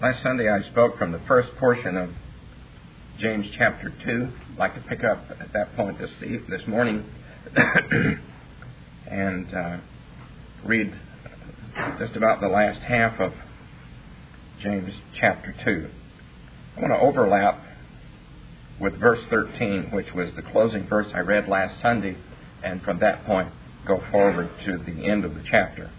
Last Sunday I spoke from the first portion of James chapter 2. I'd like to pick up at that point this morning and read just about the last half of James chapter 2. I want to overlap with verse 13, which was the closing verse I read last Sunday, and from that point go forward to the end of the chapter.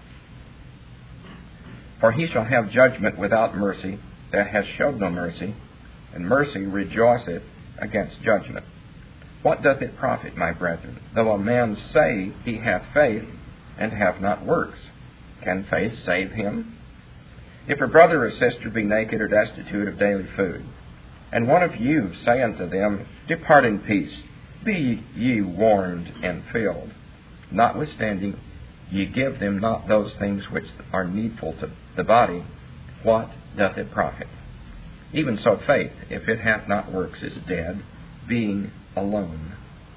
For he shall have judgment without mercy that has showed no mercy, and mercy rejoiceth against judgment. What doth it profit, my brethren, though a man say he hath faith and have not works? Can faith save him? If a brother or sister be naked or destitute of daily food, and one of you say unto them, Depart in peace, be ye warmed and filled, notwithstanding ye give them not those things which are needful to the body, what doth it profit? Even so faith, if it hath not works, is dead, being alone.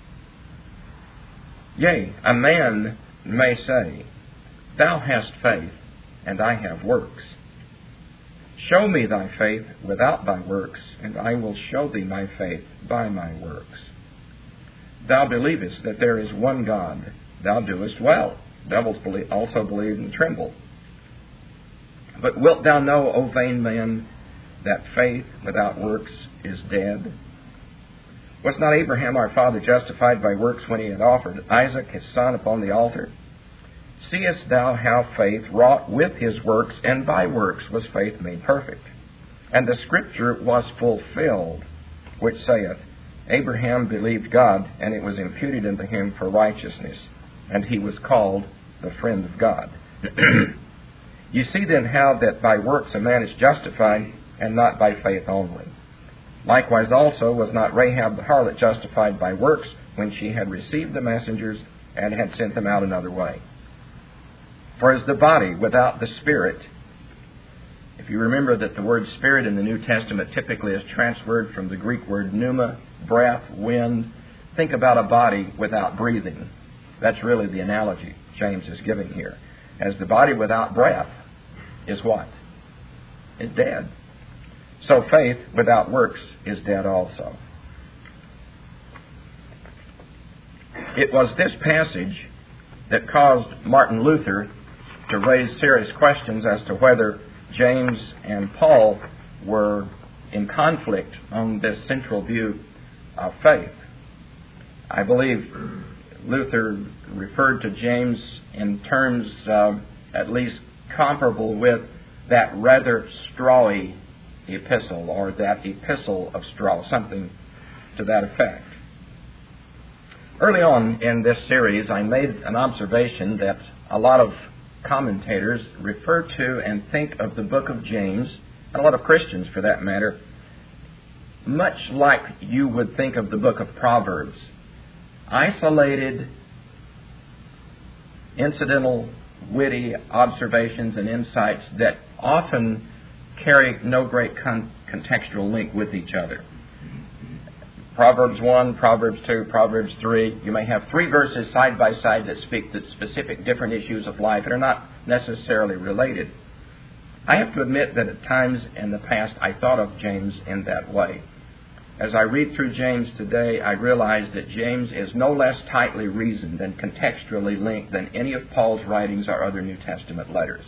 Yea, a man may say, Thou hast faith, and I have works. Show me thy faith without thy works, and I will show thee my faith by my works. Thou believest that there is one God. Thou doest well. Devils also believe and tremble. But wilt thou know, O vain man, that faith without works is dead? Was not Abraham our father justified by works when he had offered Isaac his son upon the altar? Seest thou how faith wrought with his works, and by works was faith made perfect? And the scripture was fulfilled, which saith, Abraham believed God, and it was imputed unto him for righteousness, and he was called the friend of God. You see then how that by works a man is justified, and not by faith only. Likewise also was not Rahab the harlot justified by works when she had received the messengers and had sent them out another way. For as the body without the spirit, if you remember that the word spirit in the New Testament typically is transferred from the Greek word pneuma, breath, wind. Think about a body without breathing. That's really the analogy James is giving here. As the body without breath is what? Is dead. So faith without works is dead also. It was this passage that caused Martin Luther to raise serious questions as to whether James and Paul were in conflict on this central view of faith. I believe Luther referred to James in terms at least comparable with that rather strawy epistle, or that epistle of straw, something to that effect. Early on in this series, I made an observation that a lot of commentators refer to and think of the book of James, and a lot of Christians for that matter, much like you would think of the book of Proverbs. Isolated, incidental, witty observations and insights that often carry no great contextual link with each other. Proverbs 1, Proverbs 2, Proverbs 3. You may have three verses side by side that speak to specific different issues of life that are not necessarily related. I have to admit that at times in the past I thought of James in that way. As I read through James today, I realize that James is no less tightly reasoned and contextually linked than any of Paul's writings or other New Testament letters.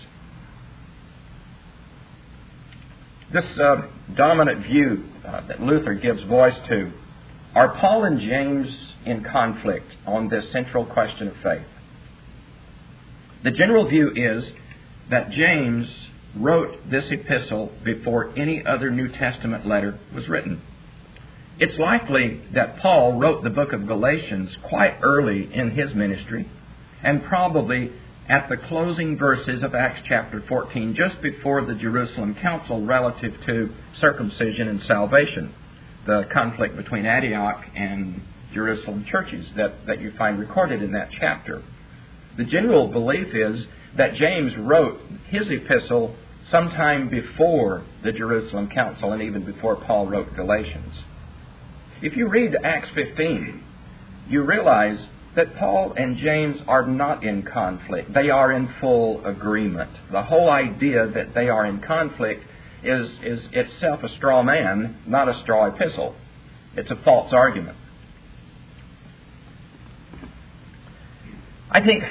This dominant view that Luther gives voice to, are Paul and James in conflict on this central question of faith? The general view is that James wrote this epistle before any other New Testament letter was written. It's likely that Paul wrote the book of Galatians quite early in his ministry, and probably at the closing verses of Acts chapter 14, just before the Jerusalem Council relative to circumcision and salvation, the conflict between Antioch and Jerusalem churches that you find recorded in that chapter. The general belief is that James wrote his epistle sometime before the Jerusalem Council and even before Paul wrote Galatians. If you read Acts 15, you realize that Paul and James are not in conflict. They are in full agreement. The whole idea that they are in conflict is itself a straw man, not a straw epistle. It's a false argument. I think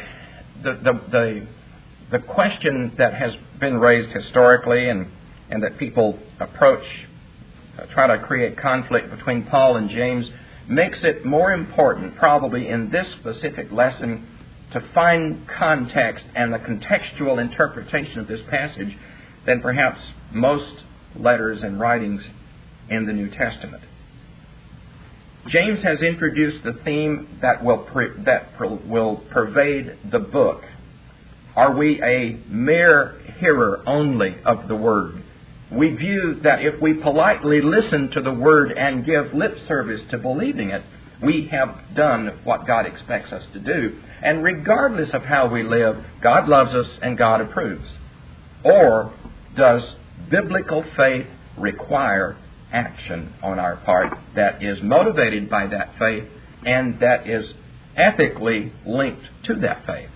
the question that has been raised historically and that people approach, try to create conflict between Paul and James, makes it more important probably in this specific lesson to find context and the contextual interpretation of this passage than perhaps most letters and writings in the New Testament. James has introduced the theme that will pervade the book. Are we a mere hearer only of the Word? We view that if we politely listen to the Word and give lip service to believing it, we have done what God expects us to do. And regardless of how we live, God loves us and God approves. Or does biblical faith require action on our part that is motivated by that faith and that is ethically linked to that faith?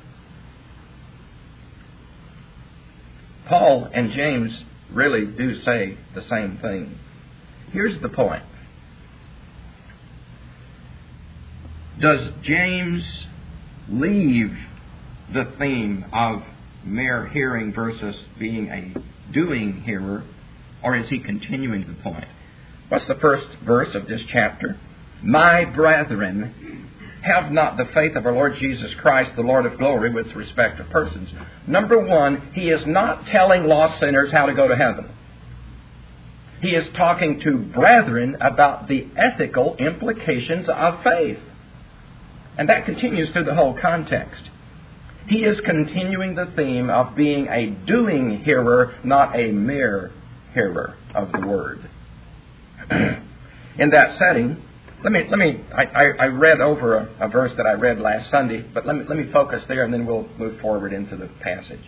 Paul and James really do say the same thing. Here's the point. Does James leave the theme of mere hearing versus being a doing hearer, or is he continuing the point? What's the first verse of this chapter? My brethren, have not the faith of our Lord Jesus Christ, the Lord of glory, with respect to persons. Number one, he is not telling lost sinners how to go to heaven. He is talking to brethren about the ethical implications of faith. And that continues through the whole context. He is continuing the theme of being a doing hearer, not a mere hearer of the Word. In that setting, I read over a verse that I read last Sunday, but let me focus there and then we'll move forward into the passage.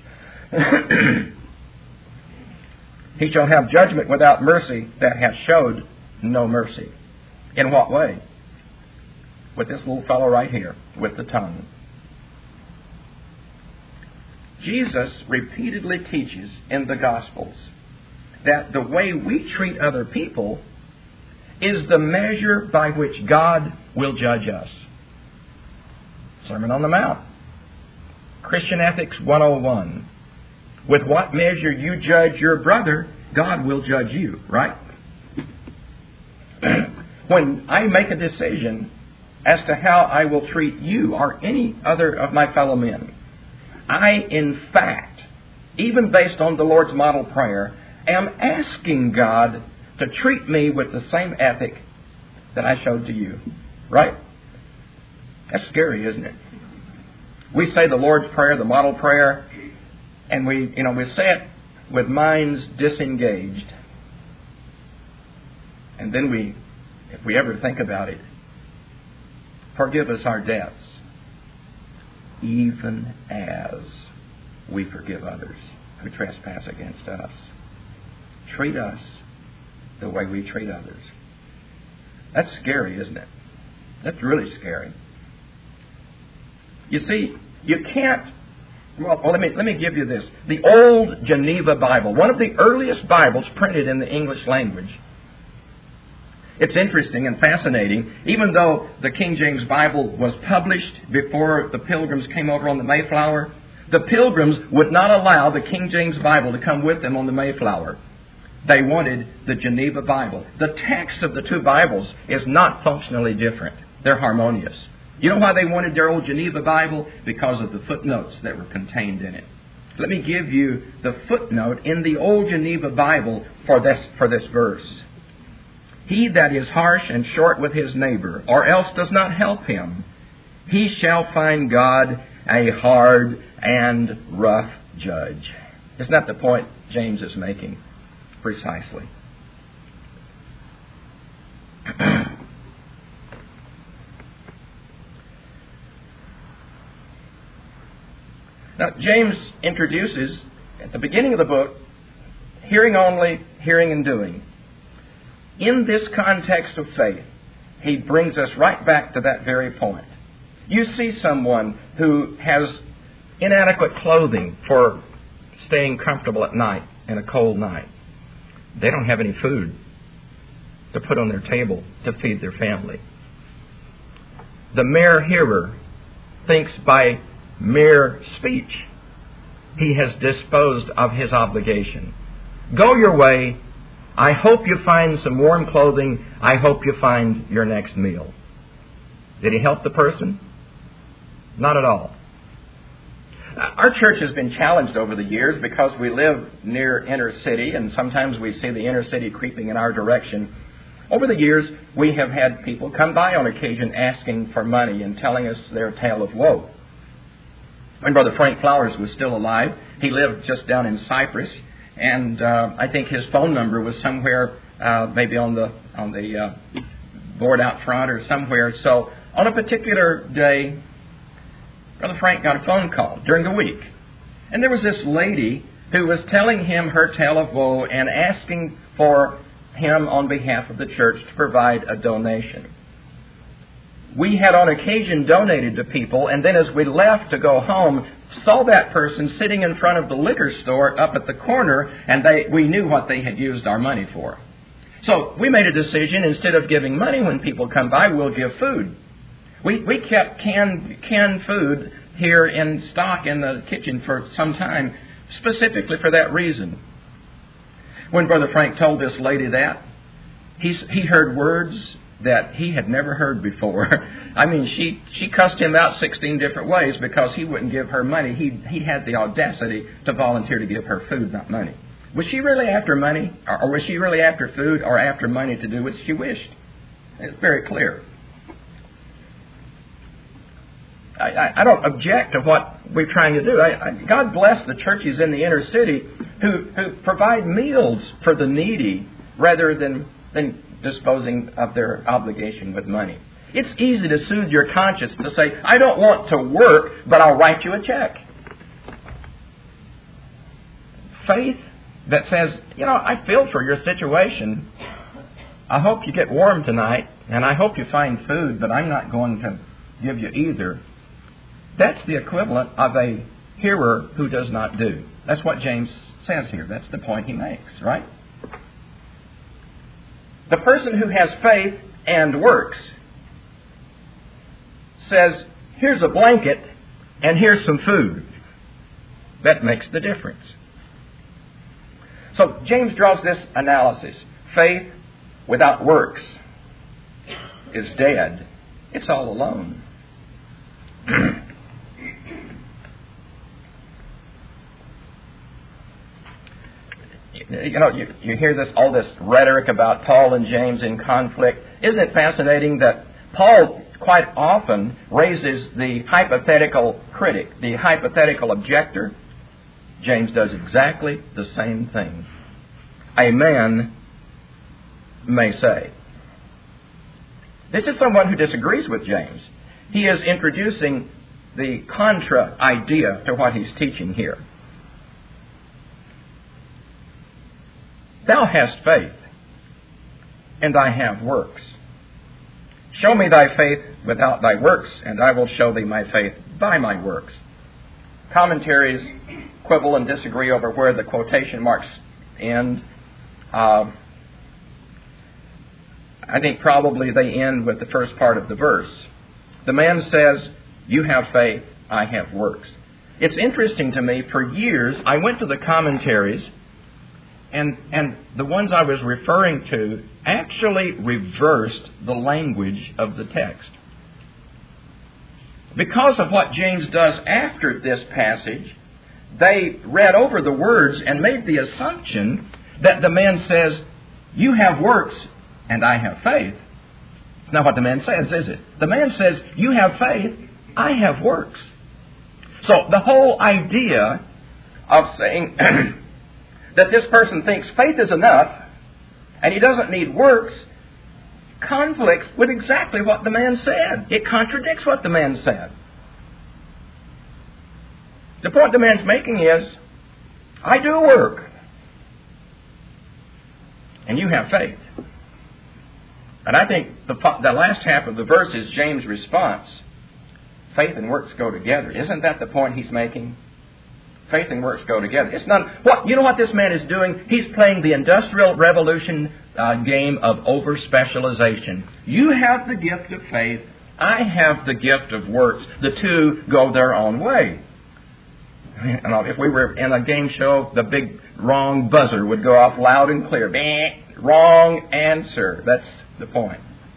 He shall have judgment without mercy that hath showed no mercy. In what way? With this little fellow right here, with the tongue. Jesus repeatedly teaches in the Gospels that the way we treat other people is the measure by which God will judge us. Sermon on the Mount. Christian Ethics 101. With what measure you judge your brother, God will judge you, right? When I make a decision as to how I will treat you or any other of my fellow men, I, in fact, even based on the Lord's model prayer, am asking God to treat me with the same ethic that I showed to you. Right? That's scary, isn't it? We say the Lord's Prayer, the model prayer, and we say it with minds disengaged. And then if we ever think about it, forgive us our debts, even as we forgive others who trespass against us. Treat us the way we treat others. That's scary, isn't it? That's really scary. You see, you can't... Well, let me give you this. The old Geneva Bible, one of the earliest Bibles printed in the English language. It's interesting and fascinating. Even though the King James Bible was published before the Pilgrims came over on the Mayflower, the Pilgrims would not allow the King James Bible to come with them on the Mayflower. They wanted the Geneva Bible. The text of the two Bibles is not functionally different. They're harmonious. You know why they wanted their old Geneva Bible? Because of the footnotes that were contained in it. Let me give you the footnote in the old Geneva Bible for this verse. He that is harsh and short with his neighbor, or else does not help him, he shall find God a hard and rough judge. Isn't that the point James is making? Precisely. Now, James introduces, at the beginning of the book, hearing only, hearing and doing. In this context of faith, he brings us right back to that very point. You see someone who has inadequate clothing for staying comfortable at night in a cold night. They don't have any food to put on their table to feed their family. The mere hearer thinks by mere speech he has disposed of his obligation. Go your way. I hope you find some warm clothing. I hope you find your next meal. Did he help the person? Not at all. Our church has been challenged over the years because we live near inner city, and sometimes we see the inner city creeping in our direction. Over the years, we have had people come by on occasion asking for money and telling us their tale of woe. When Brother Frank Flowers was still alive, he lived just down in Cyprus, and I think his phone number was somewhere, maybe on the board out front or somewhere. So on a particular day, Brother Frank got a phone call during the week, and there was this lady who was telling him her tale of woe and asking for him on behalf of the church to provide a donation. We had on occasion donated to people, and then as we left to go home, saw that person sitting in front of the liquor store up at the corner, and we knew what they had used our money for. So we made a decision, instead of giving money when people come by, we'll give food. We kept canned food here in stock in the kitchen for some time, specifically for that reason. When Brother Frank told this lady that, he heard words that he had never heard before. I mean, she cussed him out 16 different ways because he wouldn't give her money. He had the audacity to volunteer to give her food, not money. Was she really after money? Or was she really after food or after money to do what she wished? It's very clear. I don't object to what we're trying to do. God bless the churches in the inner city who provide meals for the needy rather than disposing of their obligation with money. It's easy to soothe your conscience to say, I don't want to work, but I'll write you a check. Faith that says, I feel for your situation. I hope you get warm tonight, and I hope you find food, but I'm not going to give you either. That's the equivalent of a hearer who does not do. That's what James says here. That's the point he makes, right? The person who has faith and works says, here's a blanket and here's some food. That makes the difference. So James draws this analysis. Faith without works is dead. It's all alone. You hear all this rhetoric about Paul and James in conflict. Isn't it fascinating that Paul quite often raises the hypothetical critic, the hypothetical objector? James does exactly the same thing. A man may say. This is someone who disagrees with James. He is introducing the contra idea to what he's teaching here. Thou hast faith, and I have works. Show me thy faith without thy works, and I will show thee my faith by my works. Commentaries quibble and disagree over where the quotation marks end. I think probably they end with the first part of the verse. The man says, you have faith, I have works. It's interesting to me, for years I went to the commentaries, and the ones I was referring to actually reversed the language of the text. Because of what James does after this passage, they read over the words and made the assumption that the man says, you have works and I have faith. It's not what the man says, is it? The man says, you have faith, I have works. So the whole idea of saying that this person thinks faith is enough and he doesn't need works conflicts with exactly what the man said. It contradicts what the man said. The point the man's making is, I do work and you have faith. And I think the last half of the verse is James' response. Faith and works go together. Isn't that the point he's making? Faith and works go together. It's not what you know what this man is doing? He's playing the Industrial Revolution game of over-specialization. You have the gift of faith. I have the gift of works. The two go their own way. If we were in a game show, the big wrong buzzer would go off loud and clear. Wrong answer. That's the point.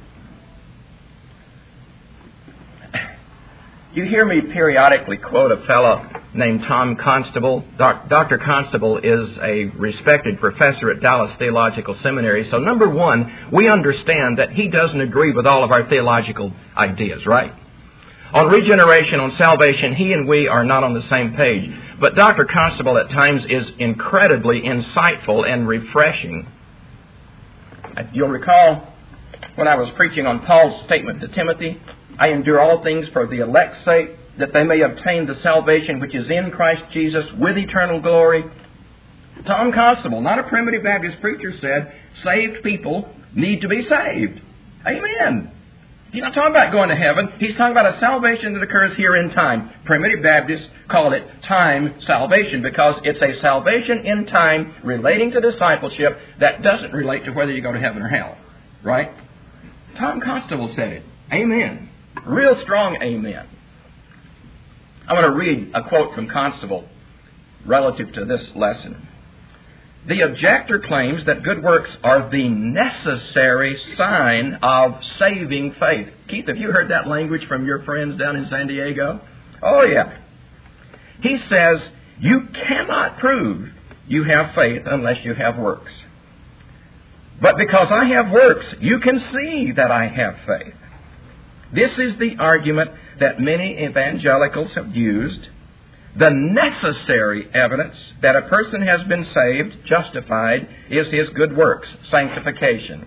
You hear me periodically quote a fellow named Tom Constable. Dr. Constable is a respected professor at Dallas Theological Seminary. So number one, we understand that he doesn't agree with all of our theological ideas, right? On regeneration, on salvation, he and we are not on the same page. But Dr. Constable at times is incredibly insightful and refreshing. You'll recall when I was preaching on Paul's statement to Timothy, I endure all things for the elect's sake, that they may obtain the salvation which is in Christ Jesus with eternal glory. Tom Constable, not a primitive Baptist preacher, said, saved people need to be saved. Amen. He's not talking about going to heaven. He's talking about a salvation that occurs here in time. Primitive Baptists call it time salvation because it's a salvation in time relating to discipleship that doesn't relate to whether you go to heaven or hell. Right? Tom Constable said it. Amen. Real strong amen. I want to read a quote from Constable relative to this lesson. The objector claims that good works are the necessary sign of saving faith. Keith, have you heard that language from your friends down in San Diego? Oh, yeah. He says, you cannot prove you have faith unless you have works. But because I have works, you can see that I have faith. This is the argument that many evangelicals have used. The necessary evidence that a person has been saved, justified, is his good works, sanctification.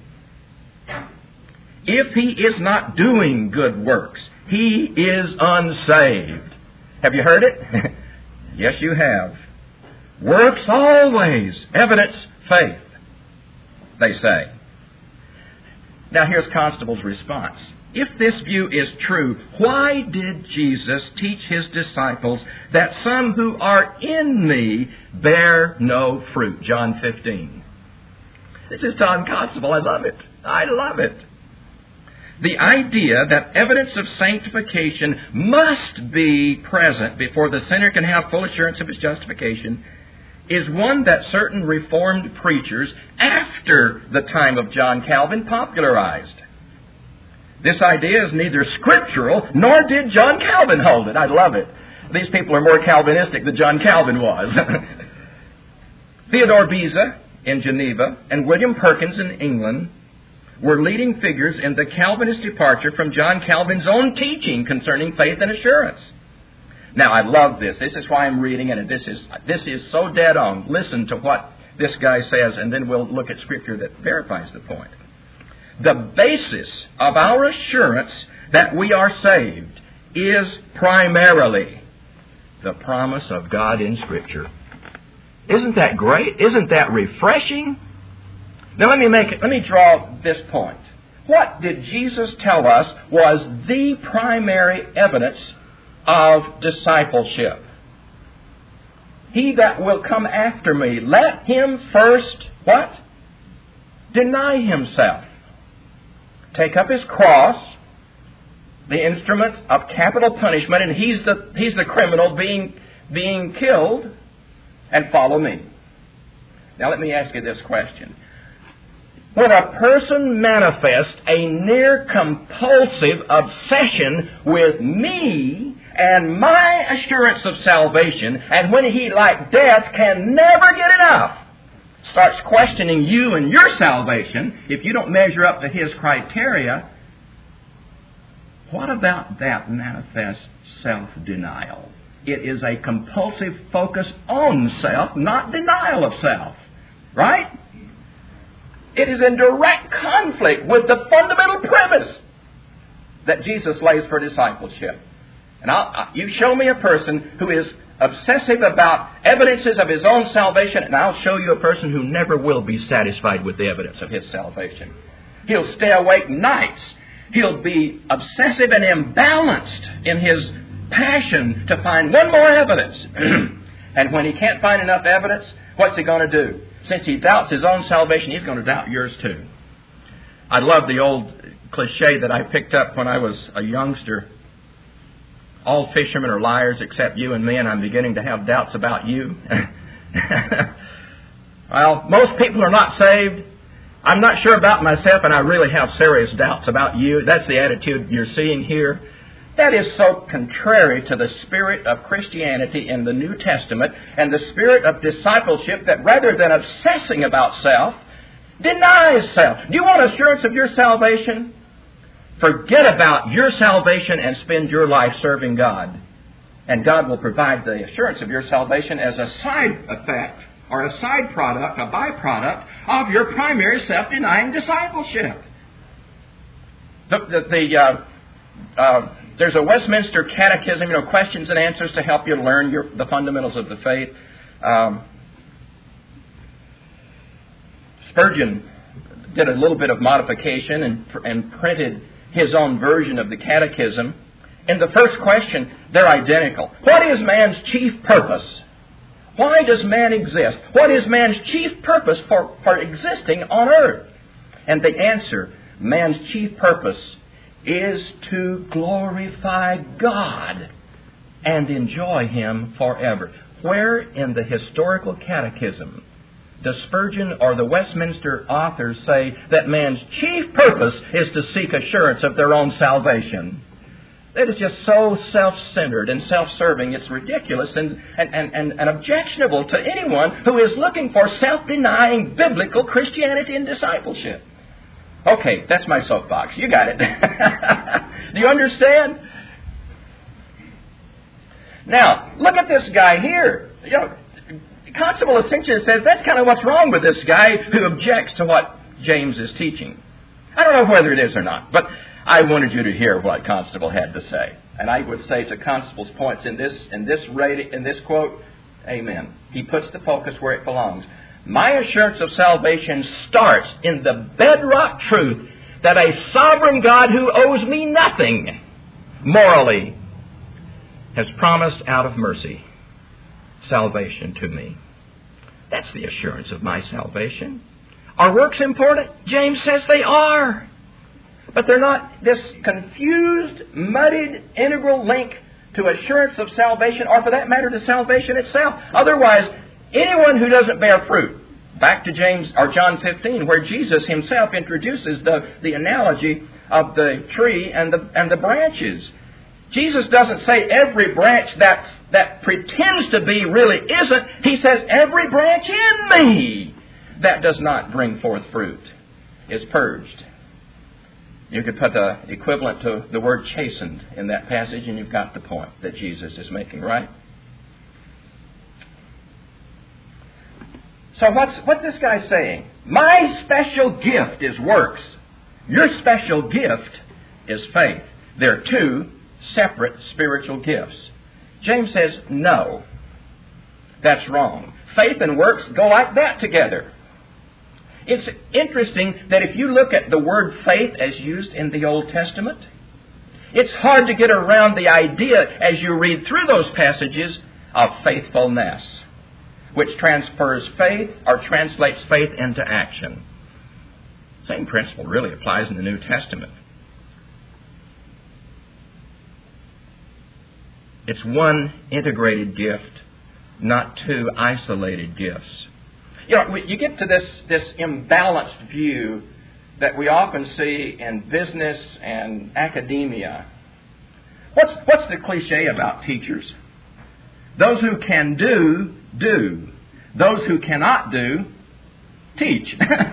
If he is not doing good works, he is unsaved. Have you heard it? Yes, you have. Works always evidence faith, they say. Now here's Constable's response. If this view is true, why did Jesus teach His disciples that some who are in me bear no fruit? John 15. This is Tom Constable. I love it. I love it. The idea that evidence of sanctification must be present before the sinner can have full assurance of his justification is one that certain Reformed preachers after the time of John Calvin popularized. This idea is neither scriptural, nor did John Calvin hold it. I love it. These people are more Calvinistic than John Calvin was. Theodore Beza in Geneva and William Perkins in England were leading figures in the Calvinist departure from John Calvin's own teaching concerning faith and assurance. Now, I love this. This is why I'm reading it, and this is so dead on. Listen to what this guy says, and then we'll look at Scripture that verifies the point. The basis of our assurance that we are saved is primarily the promise of God in Scripture. Isn't that great? Isn't that refreshing? Now let me draw this point. What did Jesus tell us was the primary evidence of discipleship? He that will come after me, let him first, what? Deny himself. Take up his cross, the instrument of capital punishment, and he's the criminal being killed, and follow me. Now let me ask you this question. When a person manifests a near compulsive obsession with me and my assurance of salvation, and when he, like death, can never get enough, starts questioning you and your salvation, if you don't measure up to his criteria, what about that manifest self-denial? It is a compulsive focus on self, not denial of self. Right? It is in direct conflict with the fundamental premise that Jesus lays for discipleship. And you show me a person who is obsessive about evidences of his own salvation, and I'll show you a person who never will be satisfied with the evidence of his salvation. He'll stay awake nights. He'll be obsessive and imbalanced in his passion to find one more evidence. And when he can't find enough evidence, what's he going to do? Since he doubts his own salvation, he's going to doubt yours too. I love the old cliche that I picked up when I was a youngster. All fishermen are liars except you and me, and I'm beginning to have doubts about you. Well, most people are not saved. I'm not sure about myself, and I really have serious doubts about you. That's the attitude you're seeing here. That is so contrary to the spirit of Christianity in the New Testament and the spirit of discipleship that rather than obsessing about self, denies self. Do you want assurance of your salvation? Forget about your salvation and spend your life serving God. And God will provide the assurance of your salvation as a side effect or a side product, a byproduct of your primary self-denying discipleship. There's a Westminster Catechism, questions and answers to help you learn the fundamentals of the faith. Spurgeon did a little bit of modification and printed his own version of the Catechism. In the first question, they're identical. What is man's chief purpose? Why does man exist? What is man's chief purpose for existing on earth? And the answer, man's chief purpose is to glorify God and enjoy Him forever. Where in the historical catechism does Spurgeon or the Westminster authors say that man's chief purpose is to seek assurance of their own salvation? It is just so self-centered and self-serving, it's ridiculous and objectionable to anyone who is looking for self-denying biblical Christianity and discipleship. Okay, that's my soapbox. You got it. Do you understand? Now, look at this guy here. Constable Ascension says that's kind of what's wrong with this guy who objects to what James is teaching. I don't know whether it is or not, but I wanted you to hear what Constable had to say. And I would say to Constable's points in this quote, amen. He puts the focus where it belongs. My assurance of salvation starts in the bedrock truth that a sovereign God who owes me nothing morally has promised out of mercy salvation to me. That's the assurance of my salvation. Are works important? James says they are. But they're not this confused, muddied, integral link to assurance of salvation, or for that matter, to salvation itself. Otherwise, anyone who doesn't bear fruit, back to James or John 15, where Jesus himself introduces the analogy of the tree and the branches. Jesus doesn't say every branch that pretends to be really isn't. He says every branch in me that does not bring forth fruit is purged. You could put the equivalent to the word chastened in that passage, and you've got the point that Jesus is making, right? So what's this guy saying? My special gift is works. Your special gift is faith. They're two separate spiritual gifts. James says, no, that's wrong. Faith and works go like that together. It's interesting that if you look at the word faith as used in the Old Testament, it's hard to get around the idea as you read through those passages of faithfulness, which transfers faith or translates faith into action. Same principle really applies in the New Testament. It's one integrated gift, not two isolated gifts. You get to this imbalanced view that we often see in business and academia. What's the cliche about teachers? Those who can do, do. Those who cannot do, teach.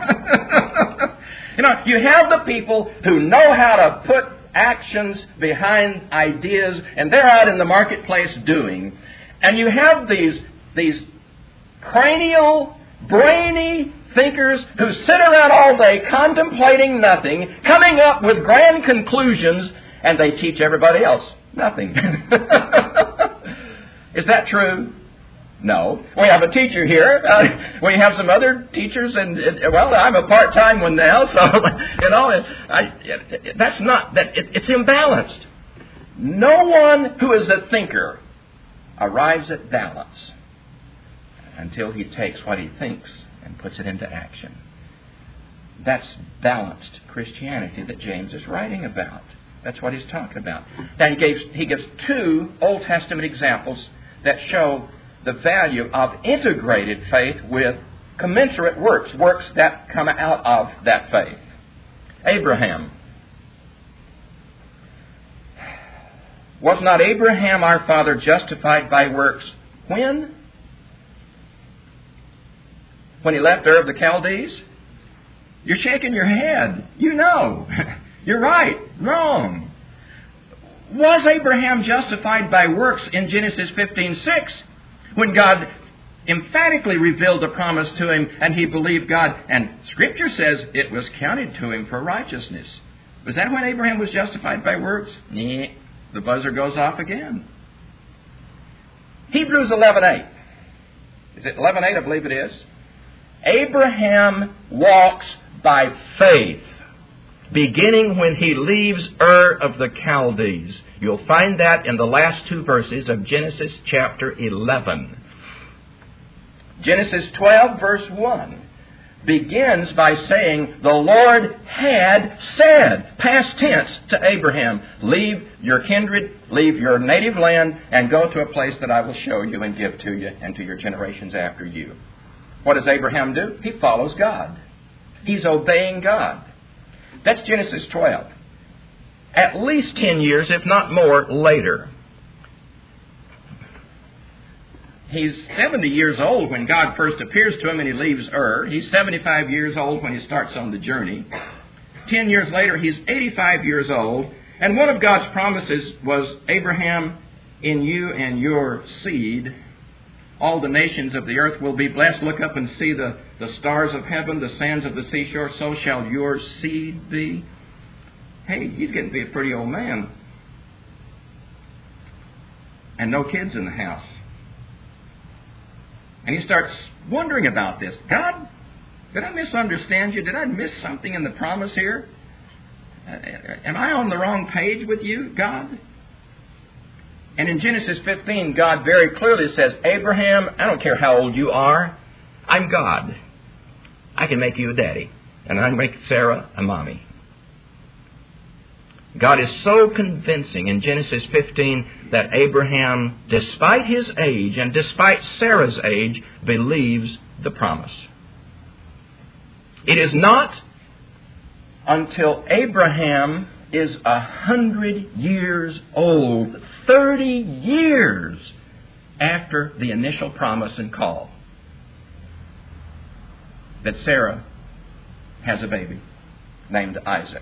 You have the people who know how to put actions behind ideas, and they're out in the marketplace doing. And you have these cranial, brainy thinkers who sit around all day contemplating nothing, coming up with grand conclusions, and they teach everybody else nothing. Is that true? No. We have a teacher here. We have some other teachers, and I'm a part-time one now, so that's not that. It's imbalanced. No one who is a thinker arrives at balance. until he takes what he thinks and puts it into action. That's balanced Christianity that James is writing about. That's what he's talking about. Now he gives two Old Testament examples that show the value of integrated faith with commensurate works, works that come out of that faith. Abraham. Was not Abraham our father justified by works when? When he left Ur of the Chaldees? You're shaking your head. You know. You're right. Wrong. Was Abraham justified by works in Genesis 15:6 when God emphatically revealed the promise to him and he believed God? And Scripture says it was counted to him for righteousness. Was that when Abraham was justified by works? Nah. The buzzer goes off again. Hebrews 11:8. Is it 11:8? I believe it is. Abraham walks by faith, beginning when he leaves Ur of the Chaldees. You'll find that in the last two verses of Genesis chapter 11. Genesis 12, verse 1, begins by saying, the Lord had said, past tense, to Abraham, leave your kindred, leave your native land, and go to a place that I will show you and give to you and to your generations after you. What does Abraham do? He follows God. He's obeying God. That's Genesis 12. At least 10 years, if not more, later. He's 70 years old when God first appears to him and he leaves Ur. He's 75 years old when he starts on the journey. 10 years later, he's 85 years old. And one of God's promises was, Abraham, in you and your seed, all the nations of the earth will be blessed. Look up and see the stars of heaven, the sands of the seashore. So shall your seed be. Hey, he's getting to be a pretty old man. And no kids in the house. And he starts wondering about this. God, did I misunderstand you? Did I miss something in the promise here? Am I on the wrong page with you, God? And in Genesis 15, God very clearly says, Abraham, I don't care how old you are, I'm God. I can make you a daddy, and I can make Sarah a mommy. God is so convincing in Genesis 15 that Abraham, despite his age and despite Sarah's age, believes the promise. It is not until Abraham is 100 years old, 30 years after the initial promise and call, that Sarah has a baby named Isaac.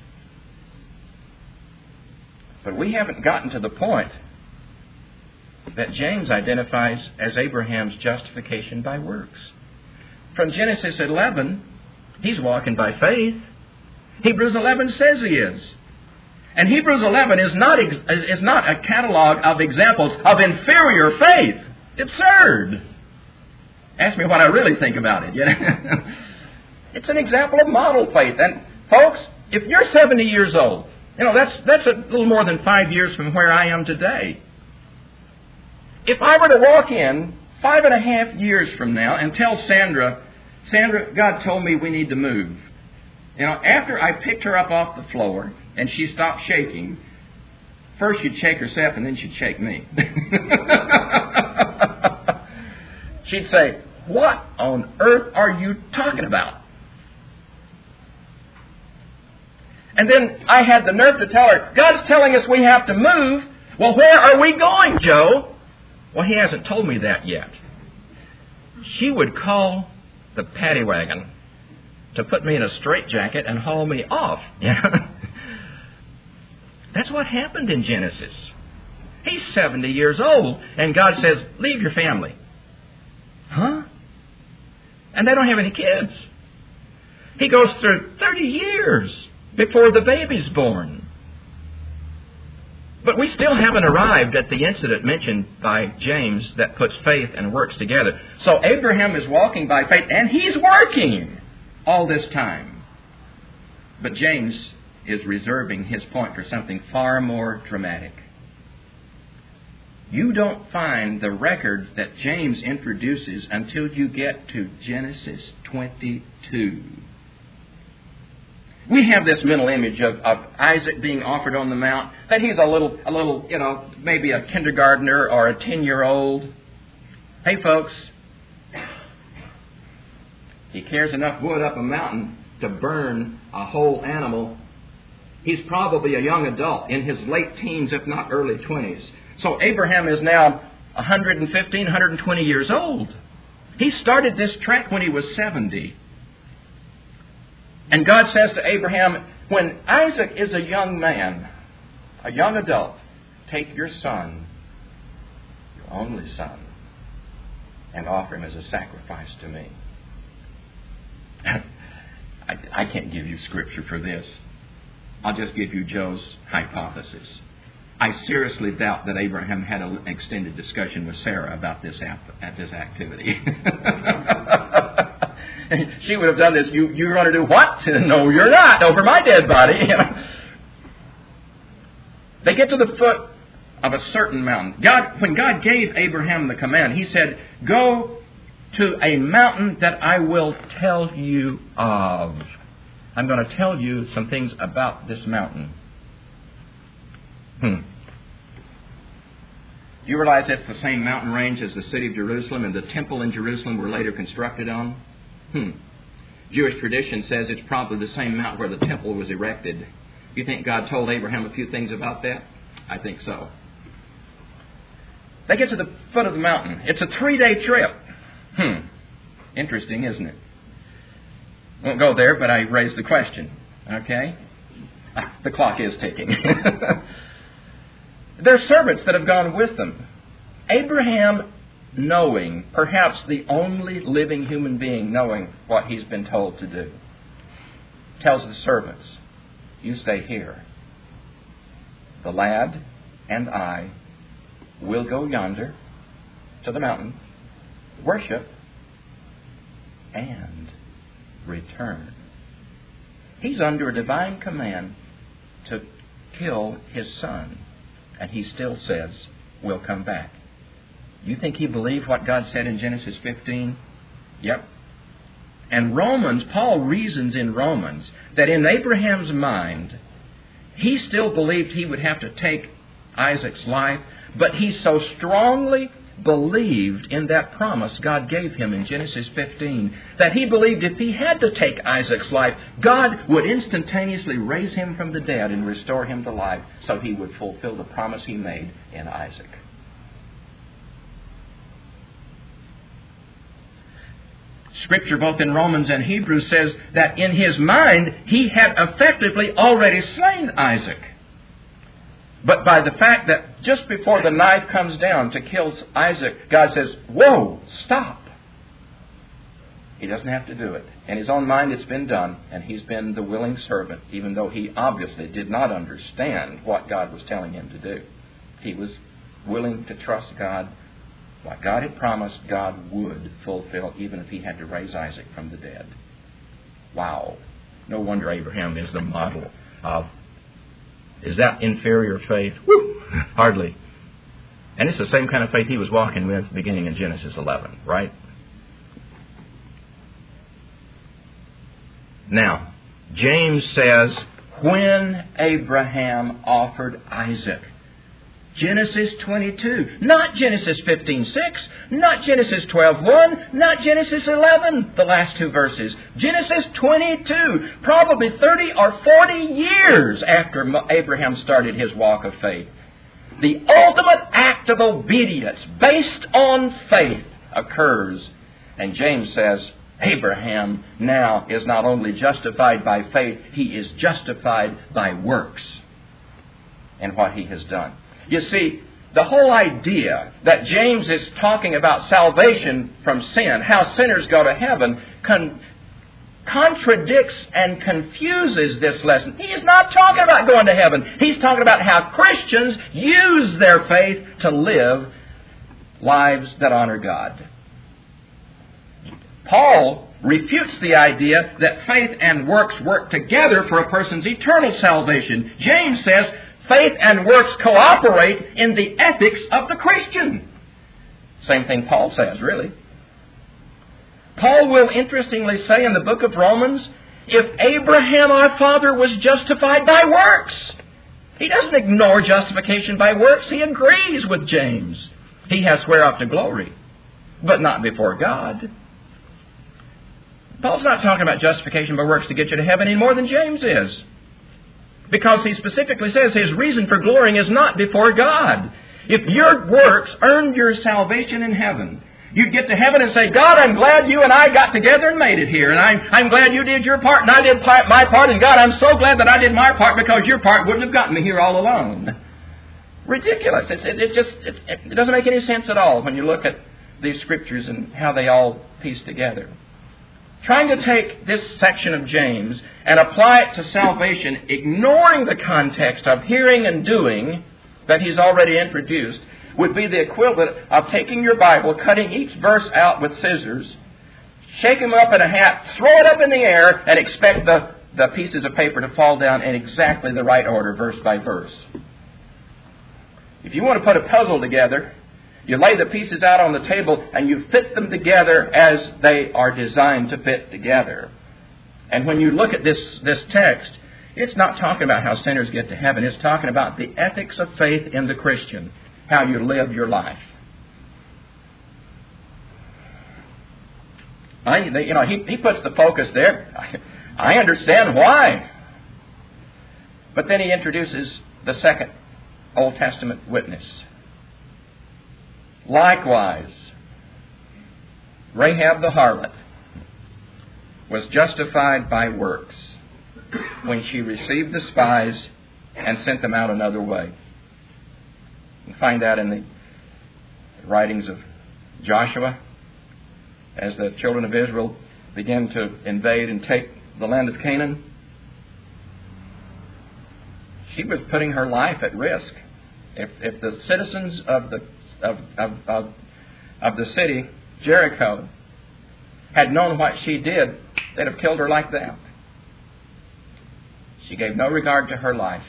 But we haven't gotten to the point that James identifies as Abraham's justification by works. From Genesis 11, he's walking by faith. Hebrews 11 says he is. And Hebrews 11 is not a catalog of examples of inferior faith. Absurd. Ask me what I really think about it. You know? It's an example of model faith. And folks, if you're 70 years old, you know, that's a little more than 5 years from where I am today. If I were to walk in 5.5 years from now and tell Sandra, God told me we need to move. You know, after I picked her up off the floor and she stopped shaking, first she'd shake herself and then she'd shake me. She'd say, what on earth are you talking about? And then I had the nerve to tell her, God's telling us we have to move. Well, where are we going, Joe? Well, he hasn't told me that yet. She would call the paddy wagon to put me in a straitjacket and haul me off. That's what happened in Genesis. He's 70 years old, and God says, leave your family. Huh? And they don't have any kids. He goes through 30 years before the baby's born. But we still haven't arrived at the incident mentioned by James that puts faith and works together. So Abraham is walking by faith, and he's working all this time. But James is reserving his point for something far more dramatic. You don't find the record that James introduces until you get to Genesis 22. We have this mental image of Isaac being offered on the mount, that he's a little, maybe a kindergartner or a 10-year-old. Hey, folks, he carries enough wood up a mountain to burn a whole animal. He's probably a young adult in his late teens, if not early 20s. So Abraham is now 115, 120 years old. He started this trek when he was 70. And God says to Abraham, when Isaac is a young man, a young adult, take your son, your only son, and offer him as a sacrifice to me. I can't give you scripture for this. I'll just give you Joe's hypothesis. I seriously doubt that Abraham had an extended discussion with Sarah about this activity. She would have done this. You're going to do what? No, you're not. Over my dead body. They get to the foot of a certain mountain. When God gave Abraham the command, He said, "Go to a mountain that I will tell you of." I'm going to tell you some things about this mountain. Do you realize that's the same mountain range as the city of Jerusalem and the temple in Jerusalem were later constructed on? Jewish tradition says it's probably the same mountain where the temple was erected. You think God told Abraham a few things about that? I think so. They get to the foot of the mountain. It's a 3-day trip. Interesting, isn't it? Won't go there, but I raised the question. Okay? The clock is ticking. There are servants that have gone with them. Abraham, knowing, perhaps the only living human being knowing what he's been told to do, tells the servants, "You stay here. The lad and I will go yonder to the mountain, worship, and return." He's under a divine command to kill his son. And he still says, "We'll come back." You think he believed what God said in Genesis 15? Yep. And Paul reasons in Romans that in Abraham's mind, he still believed he would have to take Isaac's life, but he so strongly believed in that promise God gave him in Genesis 15 that he believed if he had to take Isaac's life, God would instantaneously raise him from the dead and restore him to life so he would fulfill the promise he made in Isaac. Scripture, both in Romans and Hebrews, says that in his mind he had effectively already slain Isaac. But by the fact that just before the knife comes down to kill Isaac, God says, "Whoa, stop." He doesn't have to do it. In his own mind it's been done, and he's been the willing servant, even though he obviously did not understand what God was telling him to do. He was willing to trust God. What God had promised, God would fulfill, even if he had to raise Isaac from the dead. Wow. No wonder Abraham is the model of... Is that inferior faith? Woo! Hardly. And it's the same kind of faith he was walking with beginning in Genesis 11, right? Now, James says, when Abraham offered Isaac. Genesis 22, not Genesis 15:6, not Genesis 12:1, not Genesis 11, the last two verses. Genesis 22, probably 30 or 40 years after Abraham started his walk of faith. The ultimate act of obedience based on faith occurs. And James says, Abraham now is not only justified by faith, he is justified by works in what he has done. You see, the whole idea that James is talking about salvation from sin, how sinners go to heaven, contradicts and confuses this lesson. He is not talking about going to heaven. He's talking about how Christians use their faith to live lives that honor God. Paul refutes the idea that faith and works work together for a person's eternal salvation. James says, faith and works cooperate in the ethics of the Christian. Same thing Paul says, really. Paul will interestingly say in the book of Romans, if Abraham our father was justified by works, he doesn't ignore justification by works. He agrees with James. He has whereof to glory, but not before God. Paul's not talking about justification by works to get you to heaven any more than James is. Because he specifically says his reason for glorying is not before God. If your works earned your salvation in heaven, you'd get to heaven and say, God, I'm glad you and I got together and made it here. And I'm glad you did your part and I did my part. And God, I'm so glad that I did my part because your part wouldn't have gotten me here all alone. Ridiculous. It doesn't make any sense at all when you look at these scriptures and how they all piece together. Trying to take this section of James and apply it to salvation, ignoring the context of hearing and doing that he's already introduced, would be the equivalent of taking your Bible, cutting each verse out with scissors, shake them up in a hat, throw it up in the air, and expect the pieces of paper to fall down in exactly the right order, verse by verse. If you want to put a puzzle together, you lay the pieces out on the table and you fit them together as they are designed to fit together. And when you look at this text, it's not talking about how sinners get to heaven. It's talking about the ethics of faith in the Christian, how you live your life. He puts the focus there. I understand why. But then he introduces the second Old Testament witness. Likewise, Rahab the harlot was justified by works when she received the spies and sent them out another way. You find that in the writings of Joshua as the children of Israel began to invade and take the land of Canaan. She was putting her life at risk. If the citizens of the city, Jericho, had known what she did, they'd have killed her like that. She gave no regard to her life.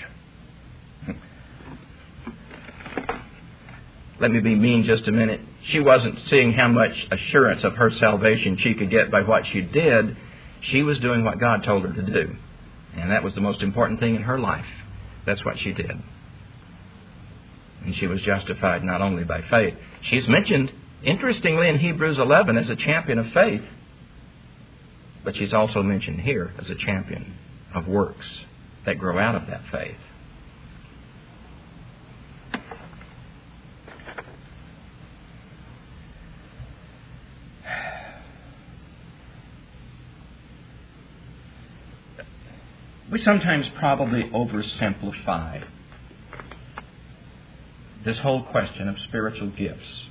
Let me be mean just a minute. She wasn't seeing how much assurance of her salvation she could get by what she did. She was doing what God told her to do. And that was the most important thing in her life. That's what she did. And she was justified not only by faith. She's mentioned, interestingly, in Hebrews 11 as a champion of faith. But she's also mentioned here as a champion of works that grow out of that faith. We sometimes probably oversimplify this whole question of spiritual gifts.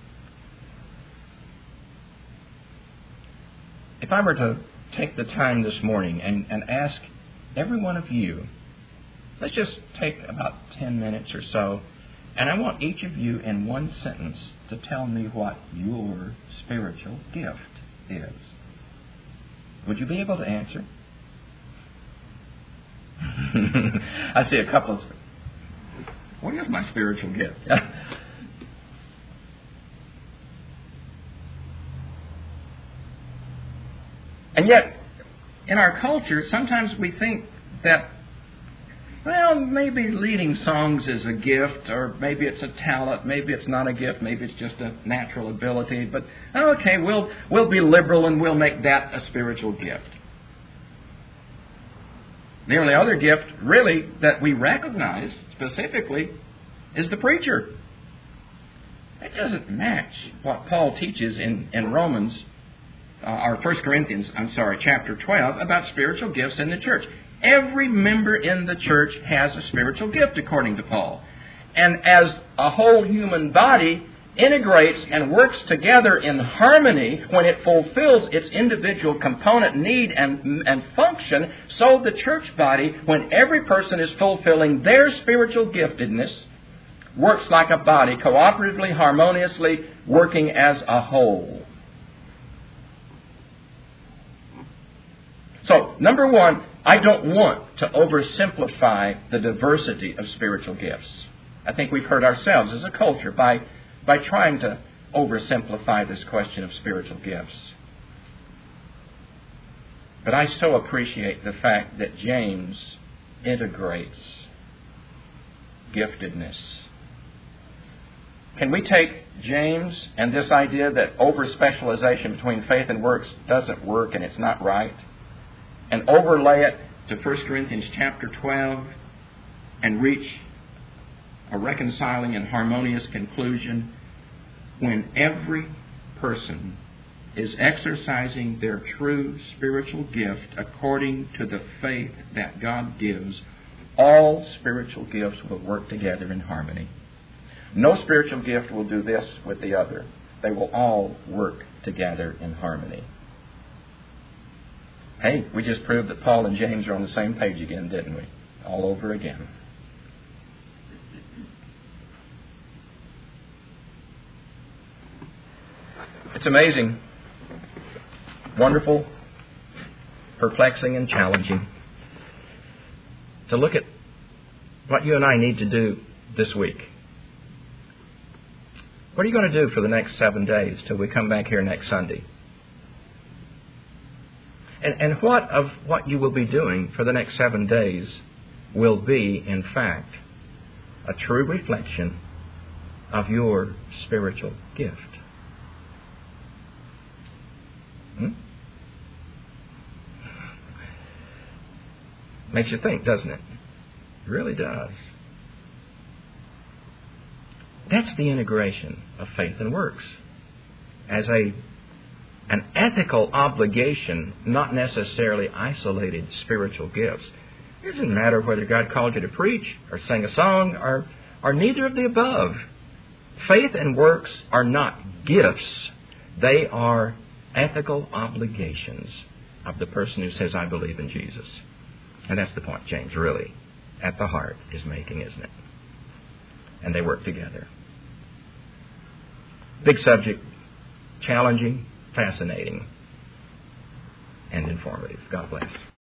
If I were to take the time this morning and ask every one of you, let's just take about 10 minutes or so, and I want each of you in one sentence to tell me what your spiritual gift is. Would you be able to answer? I see a couple of... What is my spiritual gift? And yet, in our culture, sometimes we think that, well, maybe leading songs is a gift, or maybe it's a talent, maybe it's not a gift, maybe it's just a natural ability, but okay, we'll be liberal and we'll make that a spiritual gift. The only other gift, really, that we recognize specifically is the preacher. It doesn't match what Paul teaches in Romans, or 1 Corinthians, chapter 12, about spiritual gifts in the church. Every member in the church has a spiritual gift, according to Paul. And as a whole human body integrates and works together in harmony when it fulfills its individual component need and function, so the church body, when every person is fulfilling their spiritual giftedness, works like a body, cooperatively, harmoniously, working as a whole. So, number one, I don't want to oversimplify the diversity of spiritual gifts. I think we've hurt ourselves as a culture by trying to oversimplify this question of spiritual gifts. But I so appreciate the fact that James integrates giftedness. Can we take James and this idea that over-specialization between faith and works doesn't work and it's not right, and overlay it to 1 Corinthians chapter 12 and reach a reconciling and harmonious conclusion when every person is exercising their true spiritual gift according to the faith that God gives, all spiritual gifts will work together in harmony. No spiritual gift will do this with the other. They will all work together in harmony. Hey, we just proved that Paul and James are on the same page again, didn't we? All over again. It's amazing, wonderful, perplexing, and challenging to look at what you and I need to do this week. What are you going to do for the next 7 days till we come back here next Sunday? And what of what you will be doing for the next 7 days will be, in fact, a true reflection of your spiritual gift? Makes you think, doesn't it? It really does. That's the integration of faith and works as an ethical obligation, not necessarily isolated spiritual gifts. It doesn't matter whether God called you to preach or sing a song or neither of the above. Faith and works are not gifts. They are ethical obligations of the person who says, I believe in Jesus. And that's the point James really, at the heart, is making, isn't it? And they work together. Big subject, challenging, fascinating, and informative. God bless.